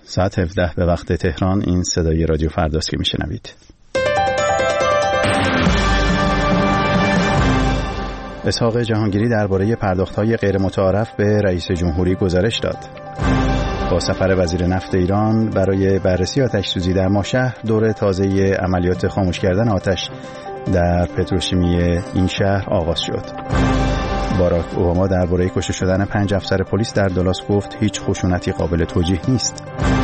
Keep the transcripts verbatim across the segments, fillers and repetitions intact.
ساعت هفده به وقت تهران. این صدای رادیو فرداست که میشنوید. اسحاق جهانگیری درباره پرداخت‌های غیر متعارف به رئیس جمهوری گزارش داد. با سفر وزیر نفت ایران برای بررسی آتش‌سوزی در ماهشهر، دور تازه عملیات خاموش کردن آتش در پتروشیمی این شهر آغاز شد. باراک اوباما درباره کشته شدن پنج افسر پلیس در دالاس گفت هیچ خشونتی قابل توجیه نیست.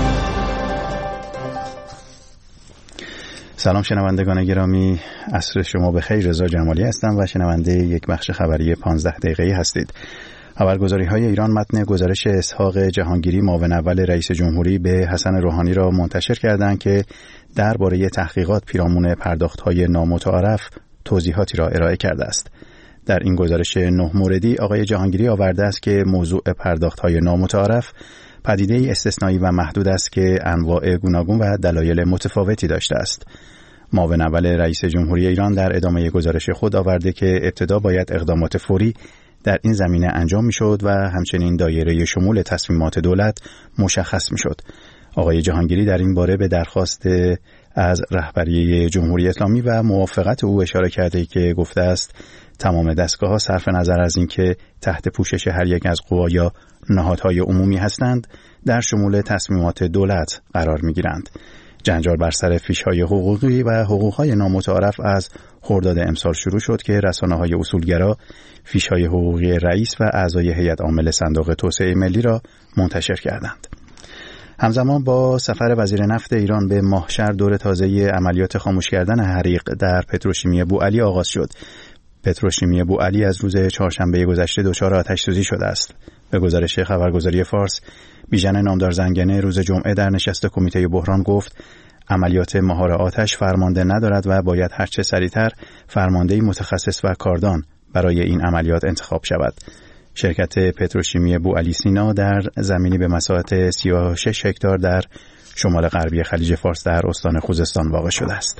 سلام شنوندگان گرامی، عصر شما بخیر. رضا جمالی هستم و شنونده یک بخش خبری پانزده دقیقه‌ای هستید. خبرگزاری‌های ایران متن گزارش اسحاق جهانگیری معاون اول رئیس جمهوری به حسن روحانی را منتشر کردند که درباره تحقیقات پیرامون پرداخت‌های نامتعارف توضیحاتی را ارائه کرده است. در این گزارش نه موردی آقای جهانگیری آورده است که موضوع پرداخت‌های نامتعارف پدیده‌ای استثنایی و محدود است که انواع گوناگون و دلایل متفاوتی داشته است. معاون اول رئیس جمهوری ایران در ادامه گزارش خود آورده که ابتدا باید اقدامات فوری در این زمینه انجام می‌شد و همچنین دایره شمول تصمیمات دولت مشخص می‌شد. آقای جهانگیری در این باره به درخواست از رهبری جمهوری اسلامی و موافقت او اشاره کرده که گفته است تمام دستگاه‌ها صرف نظر از اینکه تحت پوشش هر یک از قوا یا نهادهای عمومی هستند در شمول تصمیمات دولت قرار می‌گیرند. جنجال بر سر فیش‌های حقوقی و حقوق‌های نامتعارف از خرداد امسال شروع شد که رسانه‌های اصولگرا فیش‌های حقوقی رئیس و اعضای هیئت عامل صندوق توسعه ملی را منتشر کردند. همزمان با سفر وزیر نفت ایران به ماهشهر، دور تازه عملیات خاموش کردن حریق در پتروشیمی بوعلی آغاز شد. پتروشیمی بوعلی از روز چهارشنبه گذشته دچار آتش‌سوزی شده است. به گزارش خبرگزاری فارس، بیژن نامدار زنگنه روز جمعه در نشست کمیته بحران گفت عملیات مهار آتش فرمانده ندارد و باید هرچه سریعتر فرماندهی متخصص و کاردان برای این عملیات انتخاب شود. شرکت پتروشیمی بوعلی سینا در زمینی به مساحت سی و شش هکتار در شمال غربی خلیج فارس در استان خوزستان واقع شده است.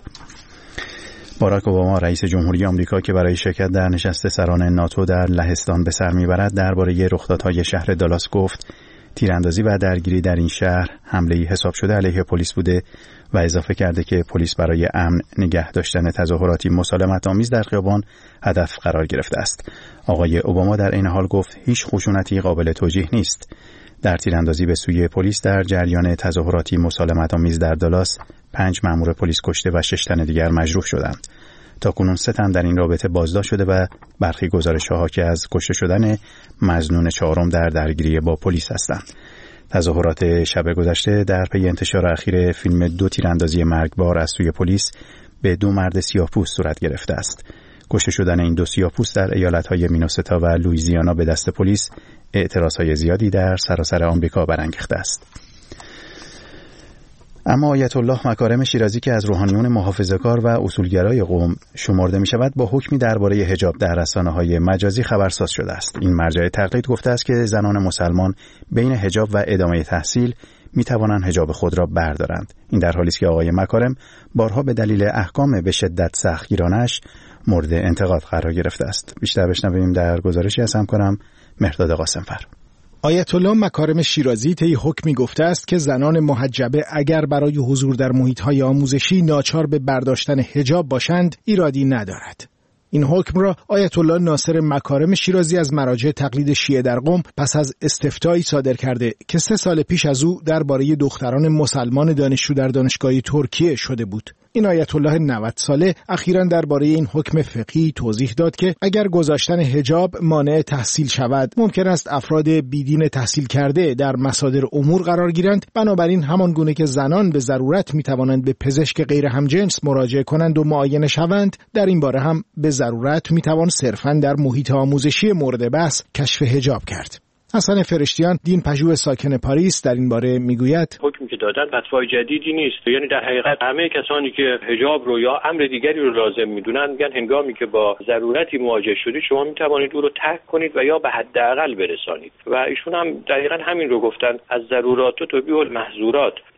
باراک اوباما رئیس جمهوری آمریکا که برای شرکت در نشست سران ناتو در لهستان به سر میبرد درباره رخدادهای شهر دالاس گفت تیراندازی و درگیری در این شهر حمله‌ای حساب شده علیه پلیس بوده و اضافه کرده که پلیس برای امن نگه داشتن تظاهراتی مسالمت‌آمیز در خیابان هدف قرار گرفته است. آقای اوباما در این حال گفت هیچ خشونتی قابل توجیه نیست. در تیراندازی به سوی پلیس در جریان تظاهراتی مسالمت‌آمیز در دالاس پنج مأمور پلیس کشته و شش تن دیگر مجروح شدند. تاکنون سه تن در این رابطه بازداشت شده و برخی گزارش‌ها حاکی از کشته شدن مظنون چهارم در درگیری با پلیس هستند. تظاهرات شب گذشته در پی انتشار اخیر فیلم دو تیراندازی مرگبار از سوی پلیس به دو مرد سیاه‌پوست صورت گرفته است. کشته شدن این دو سیاه‌پوست در ایالت‌های مینوسوتا و لوئیزیانا به دست پلیس اعتراضهای زیادی در سراسر آمریکا برانگیخته است. اما آیت الله مکارم شیرازی که از روحانیون محافظه‌کار و اصولگرای قم شمرده می شود با حکمی درباره حجاب در رسانه‌های مجازی خبرساز شده است. این مرجع تقلید گفته است که زنان مسلمان بین حجاب و ادامه تحصیل می توانند حجاب خود را بردارند. این در حالی است که آقای مکارم بارها به دلیل احکام به شدت سختگیرانش مورد انتقاد قرار گرفته است. بیشتر بشنویم در گزارشی از همکارم مهرداد قاسمفر. آیت الله مکارم شیرازی طی حکمی گفته است که زنان محجبه اگر برای حضور در محیط‌های آموزشی ناچار به برداشتن حجاب باشند ایرادی ندارد. این حکم را آیت الله ناصر مکارم شیرازی از مراجع تقلید شیعه در قم پس از استفتایی صادر کرده که سه سال پیش از او درباره دختران مسلمان دانشجو در دانشگاه ترکیه شده بود. این آیت الله نود ساله اخیراً درباره این حکم فقهی توضیح داد که اگر گذاشتن حجاب مانع تحصیل شود ممکن است افراد بیدین تحصیل کرده در مصادر امور قرار گیرند. بنابراین همان گونه که زنان به ضرورت می توانند به پزشک غیر همجنس مراجعه کنند و معاینه شوند، در این باره هم به ضرورت می توان صرفاً در محیط آموزشی مورد بحث کشف حجاب کرد. حسن فرشتیان دین پژوه ساکن پاریس در این باره میگوید حکمی که دادن فتوای جدیدی نیست، یعنی در حقیقت همه کسانی که حجاب رو یا امر دیگری رو لازم میدونن میگن هنگامی که با ضرورتی مواجه شدید شما میتوانید او رو ترک کنید و یا به حداقل برسانید و ایشون هم دقیقاً همین رو گفتن، از ضرورات تبیح المحظورات.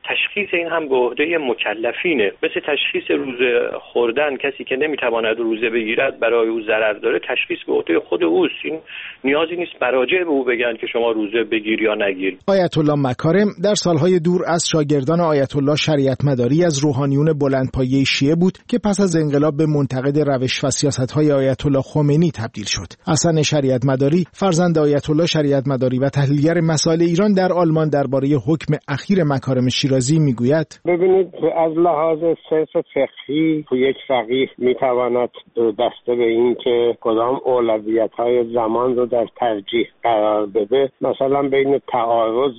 تشخیص این هم به عهده مکلفینه. مثل تشخیص روزه خوردن، کسی که نمیتواند روزه بگیرد برای او ضرر داره، تشخیص به عهده خود اوست. این نیازی نیست مراجع به او بگن که شما روزه بگیر یا نگیر. آیت الله مکارم در سالهای دور از شاگردان آیت الله شریعت مداری از روحانیون بلندپایه شیعه بود که پس از انقلاب به منتقد روش و سیاست‌های آیت الله خمینی تبدیل شد. حسن شریعت مداری، فرزند آیت الله شریعت مداری و تحلیلگر مسائل ایران در آلمان درباره حکم اخیر مکارم شیرازی میگوید: ببینید، از لحاظ صرف فقهی یک فقیه میتواند دسته به این که کدام اولویت‌های زمان رو در ترجیح قرار بده. مثلا بین تعارض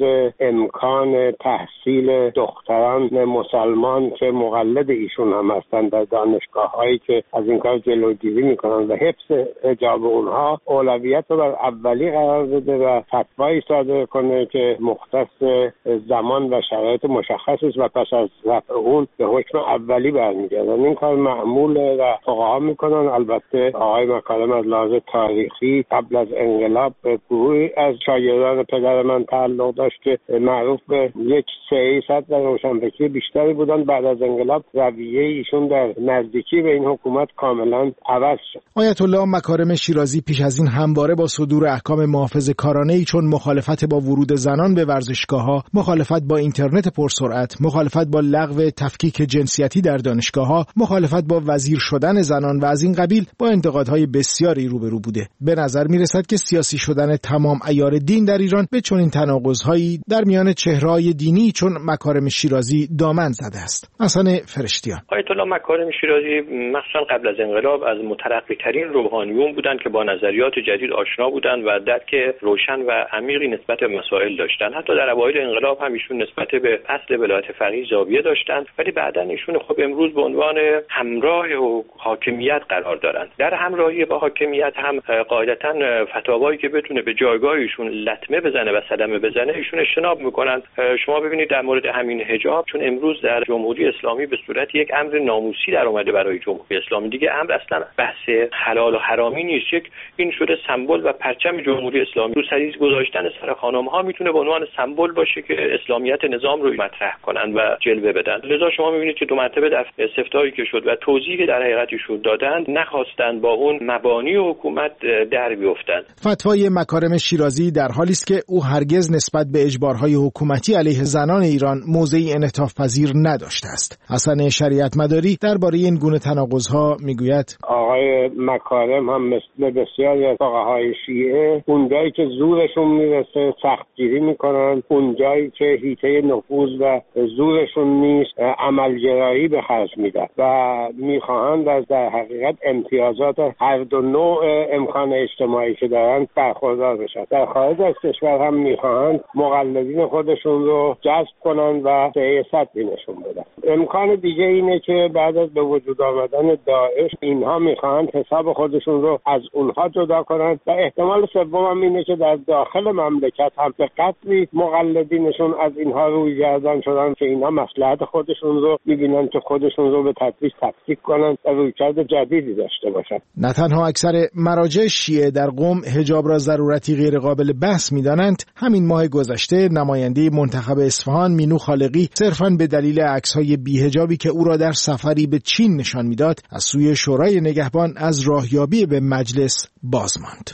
امکان تحصیل دختران مسلمان که مقلد ایشون هم هستند در دانشگاه‌هایی که از این کار جلوگیری میکنن و حفظ حجاب اونها اولویت رو بر اولی قرار بده و فتوایی صادر کنه که مختص زمان و شرایط مشخص است و پس از رفع اون به حکم اولی برمیگردن. این کار معموله و فقها میکنن. البته آقای مکارم از لحاظ تاریخی قبل از انقلاب به گروهی از شاگردان پدر من تعلق داشت که معروف به یک سیاست و روشنفکری بیشتری بودن. بعد از انقلاب رویه ایشون در نزدیکی به این حکومت کاملا عوض شد. آیت الله مکارم شیرازی پیش از این همواره با صدور احکام محافظه‌کارانه‌ای چون مخالفت با ورود زنان به ورزشگاه‌ها، مخالفت با اینترنت پرسرعت، مخالفت با لغو تفکیک جنسیتی در دانشگاه‌ها، مخالفت با وزیر شدن زنان و از این قبیل با انتقادهای بسیاری روبرو بوده. به نظر می‌رسد که سیاسی شدن تمام عیار دین در ایران به چنین تناقض‌هایی در میان چهره‌های دینی چون مکارم شیرازی دامن زده است. حسن فرشتیان: آیت الله مکارم شیرازی مخصوصا قبل از انقلاب از مترقی‌ترین روحانیون بودند که با نظریات جدید آشنا بودند و درک روشن و عمیقی نسبت به مسائل داشتند. حتی در اوایل انقلاب هم ایشون نسبت به اصل ولایت فقیه زاویه داشتند، ولی بعداً ایشون خب امروز به عنوان همراه و حاکمیت قرار دارند. در همراهی با حاکمیت هم قاعدتاً فتاوایی که بتونه به جایگاه ایشون لطمه بزنه و صدمه بزنه ایشون اجتناب میکنند. شما ببینید در مورد همین حجاب، چون امروز در جمهوری اسلامی به صورت یک امر ناموسی در اومده برای جمهوری اسلامی، دیگه امر اصلا بحث حلال و حرامی نیست. یک این شده سمبل و پرچم جمهوری اسلامی. رو سریز گذاشتن سر خانم‌ها میتونه به عنوان سمبل باشه که اسلامیت نظام رو مطرح کنن و جلوه بدن. لذا شما میبینید که دو مرتبه در استفتایی که شد و توضیحی در حقیقت ایشون دادن، نخواستن با اون مبانی حکومت در بیفتن. فتوای مکارم شیرازی در حالی است که او هرگز نسبت به اجبارهای حکومتی علیه زنان ایران موضعی انعطاف پذیر نداشته است. حسن شریعت مداری درباره این گونه تناقض‌ها میگوید: آقای مکارم هم مثل بسیاری از فقهای شیعه اونجایی که زورشون میرسه سختگیری میکنن، اونجایی که حیطه نفوذ و زورشون نیست عملگرایی به خرج میدن و میخواهند از در حقیقت امتیازات هر دو نوع امکان اجتماعی که دارن برخوردار بشن. در خارج از کشور هم میخواهند مقلدین خودشون رو جذب کنن و سیاست نشون بدن. امکان دیگه اینه که بعد از به وجود آمدن داعش اینها میخواهند حساب خودشون رو از اونها جدا کنن و احتمال سوم هم اینه که در داخل مملکت هم به قدری مقلدینشون از اینها روی گردان شدن که اینها مصلحت خودشون رو میبینن که خودشون رو به تدریج تفکیک کنن و رویکرد جدیدی داشته باشن. نه تنها اکثر مراجع شیعه در قم حجاب را ضرورتی غیر قابل بحث میدانند، همین ماه گذشته نماینده منتخب اصفهان مینو خالقی صرفاً به دلیل عکس‌های بی‌حجابی که او را در سفری به چین نشان میداد از سوی شورای نگهبان از راهیابی به مجلس باز ماند.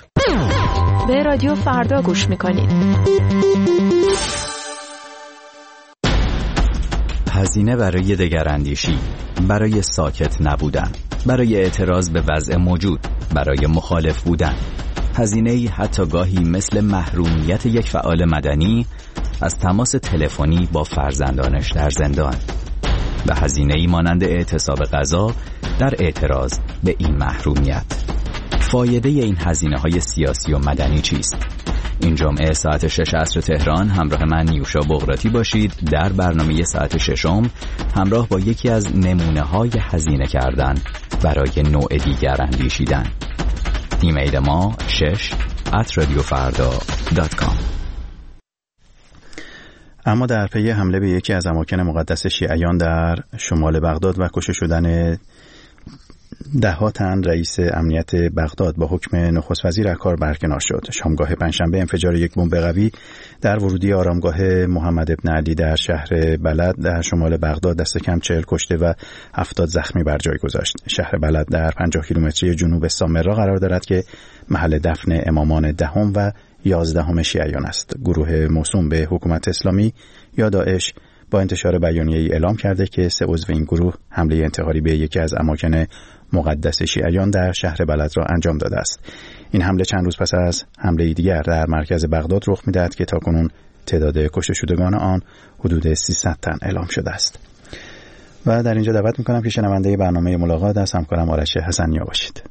به رادیو فردا گوش میکنید. هزینه برای دگراندیشی، برای ساکت نبودن، برای اعتراض به وضع موجود، برای مخالف بودن. هزینه‌ای حتی گاهی مثل محرومیت یک فعال مدنی از تماس تلفنی با فرزندانش در زندان و هزینه‌ای مانند اعتصاب غذا در اعتراض به این محرومیت. فایده این هزینه‌های سیاسی و مدنی چیست؟ این جمعه ساعت شش عصر تهران همراه من نیوشا بغراتی باشید در برنامه ساعت ششم همراه با یکی از نمونه‌های هزینه کردن برای نوع دیگر اندیشیدن. ایمیل ما شش ات رادیو فردا دات کام. اما در پی حمله به یکی از اماکن مقدس شیعیان در شمال بغداد و کشته شدن ده‌ها تن رئیس امنیت بغداد با حکم نخست وزیر از کار برکنار شد. شامگاه پنجشنبه انفجار یک بمب قوی در ورودی آرامگاه محمد ابن علی در شهر بلد در شمال بغداد دست کم چهل کشته و هفتاد زخمی بر جای گذاشت. شهر بلد در پنجاه کیلومتری جنوب سامرا قرار دارد که محل دفن امامان دهم و یازدهم شیعیان است. گروه موسوم به حکومت اسلامی یا داعش با انتشار بیانیه‌ای اعلام کرده که سه عضو این گروه حمله انتحاری به یکی از اماکن مقدس شیعیان در شهر بلد را انجام داده است. این حمله چند روز پس از حمله دیگر در مرکز بغداد رخ می‌دهد که تاکنون تعداد کشته شدگان آن حدود سیصد تن اعلام شده است. و در اینجا دعوت می‌کنم که شنونده برنامه ملاقات از همکارم آرش حسنیا باشید.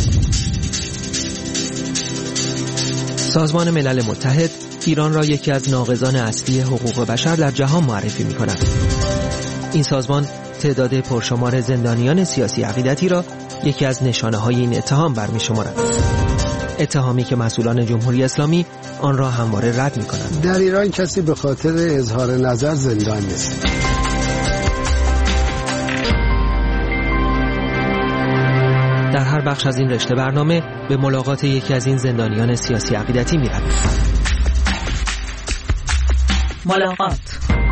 سازمان ملل متحد ایران را یکی از ناقضان اصلی حقوق بشر در جهان معرفی می‌کند. این سازمان تعداد پرشمار زندانیان سیاسی عقیدتی را یکی از نشانه‌های این اتهام برمی‌شمارد. اتهامی که مسئولان جمهوری اسلامی آن را همواره رد می‌کنند. در ایران کسی به خاطر اظهار نظر زندان نیست. در هر بخش از این رشته برنامه به ملاقات یکی از این زندانیان سیاسی عقیدتی می‌رویم. ملاقات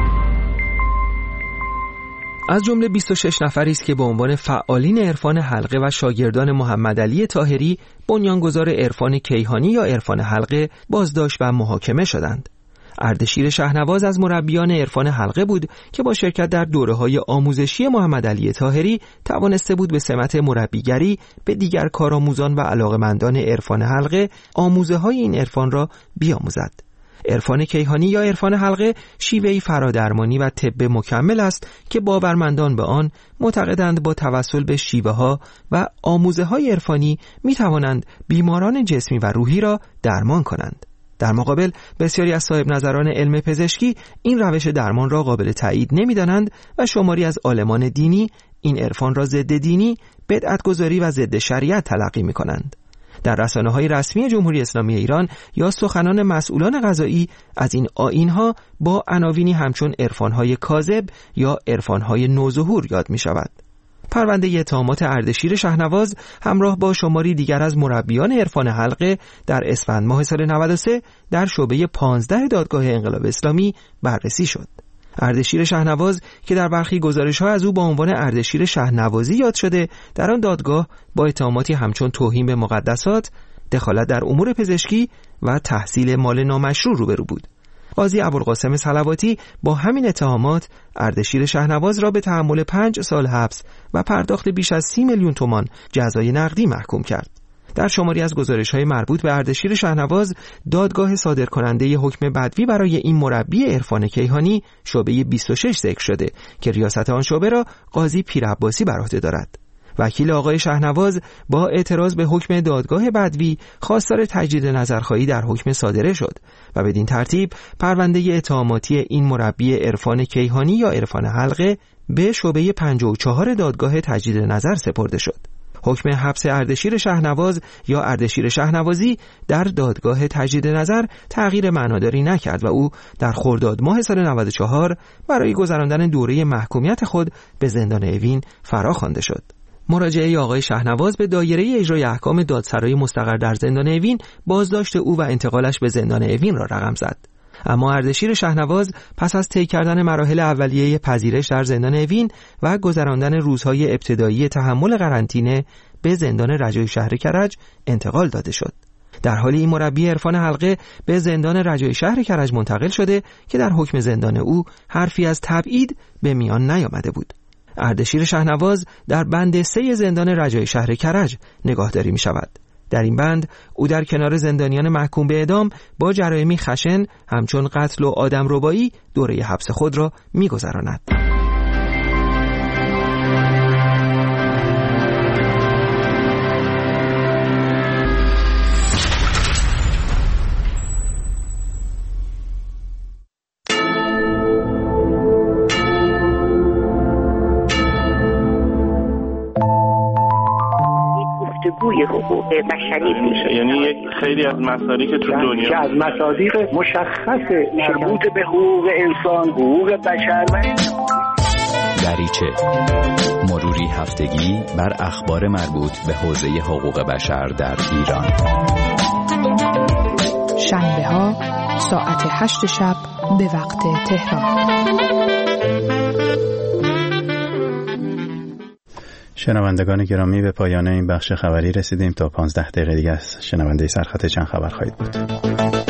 از جمله بیست و شش نفری است که به عنوان فعالین عرفان حلقه و شاگردان محمد علی طاهری بنیانگذار عرفان کیهانی یا عرفان حلقه بازداشت و محاکمه شدند. اردشیر شهنواز از مربیان عرفان حلقه بود که با شرکت در دوره‌های آموزشی محمد علی طاهری توانسته بود به سمت مربیگری به دیگر کارآموزان و علاقه‌مندان عرفان حلقه آموزه‌های این عرفان را بیاموزد. عرفان کیهانی یا عرفان حلقه شیوهی فرادرمانی و طب مکمل است که باورمندان به آن معتقدند با توسل به شیوه‌ها و آموزه‌های عرفانی می‌توانند بیماران جسمی و روحی را درمان کنند. در مقابل بسیاری از صاحب نظران علم پزشکی این روش درمان را قابل تایید نمی‌دانند و شماری از عالمان دینی این عرفان را ضد دینی، بدعت‌گذاری و ضد شریعت تلقی می‌کنند. در رسانه‌های رسمی جمهوری اسلامی ایران یا سخنان مسئولان قضایی از این آیین‌ها با عناوینی همچون عرفان‌های کاذب یا عرفان‌های نوظهور یاد می‌شود. پرونده اتهامات اردشیر شهنواز همراه با شماری دیگر از مربیان عرفان حلقه در اسفند ماه سال نود و سه در شعبه پانزده دادگاه انقلاب اسلامی بررسی شد. اردشیر شهنواز که در برخی گزارش‌ها از او با عنوان اردشیر شهنوازی یاد شده، در آن دادگاه با اتهاماتی همچون توهین به مقدسات، دخالت در امور پزشکی و تحصیل مال نامشروع روبرو بود. قاضی ابوالقاسم صلواتی با همین اتهامات اردشیر شهنواز را به تحمل پنج سال حبس و پرداخت بیش از سی میلیون تومان جزای نقدی محکوم کرد. در شماری از گزارش‌های مربوط به اردشیر شهنواز، دادگاه صادرکننده حکم بدوی برای این مربی عرفان کیهانی شعبه بیست و شش ذکر شده که ریاست آن شعبه را قاضی پیرعباسی بر عهده دارد. وکیل آقای شهنواز با اعتراض به حکم دادگاه بدوی خواستار تجدید نظرخواهی در حکم صادره شد و بدین ترتیب پرونده اتهاماتی این مربی عرفان کیهانی یا عرفان حلقه به شعبه پنجاه و چهار دادگاه تجدید نظر سپرده شد. حکم حبس اردشیر شهنواز یا اردشیر شهنوازی در دادگاه تجدید نظر تغییر معناداری نکرد و او در خرداد ماه سال نود و چهار برای گذراندن دوره محکومیت خود به زندان اوین فرا خوانده شد. مراجعه آقای شهنواز به دایره اجرای احکام دادسرای مستقر در زندان اوین بازداشت او و انتقالش به زندان اوین را رقم زد. اما اردشیر شهنواز پس از طی کردن مراحل اولیه پذیرش در زندان اوین و گذراندن روزهای ابتدایی تحمل قرنطینه به زندان رجای شهر کرج انتقال داده شد. در حالی این مربی عرفان حلقه به زندان رجای شهر کرج منتقل شده که در حکم زندان او حرفی از تبعید به میان نیامده بود. اردشیر شهنواز در بند سه زندان رجای شهر کرج نگاهداری می شود. در این بند او در کنار زندانیان محکوم به اعدام با جرایمی خشن همچون قتل و آدمربایی دوره حبس خود را می گذراند. گوی حقوق بشری میشه، یعنی یک خیلی از مصادیق که تو دنیا که از مصادیق مشخص مربوط به حقوق انسان، حقوق بشر و دریچه، مروری هفتگی بر اخبار مربوط به حوزه حقوق بشر در ایران. شنبه ها ساعت هشت شب به وقت تهران. شنوندگان گرامی، به پایان این بخش خبری رسیدیم. تا پانزده دقیقه دیگه از شنونده سرخط چند خبر خواهید بود.